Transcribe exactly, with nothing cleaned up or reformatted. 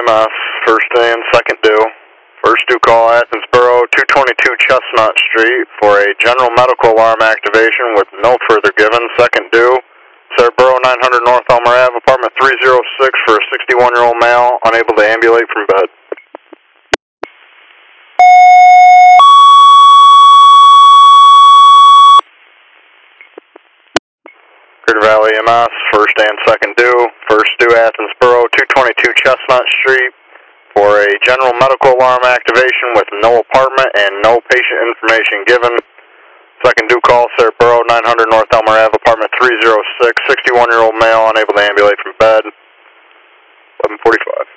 M S, first and second due. First due call, Athensboro, two twenty-two Chestnut Street for a general medical alarm activation with no further given. Second due, Cerbero, nine hundred North Elmer Avenue, apartment three oh six for a sixty-one-year-old male unable to ambulate from bed. Crater Valley M S, first and second due. First due, Athensboro, two twenty-two Chestnut Street for a general medical alarm activation with no apartment and no patient information given. Second due call, Cerbero, nine hundred North Elmer Avenue, apartment three oh six, sixty-one-year-old male unable to ambulate from bed. eleven forty-five.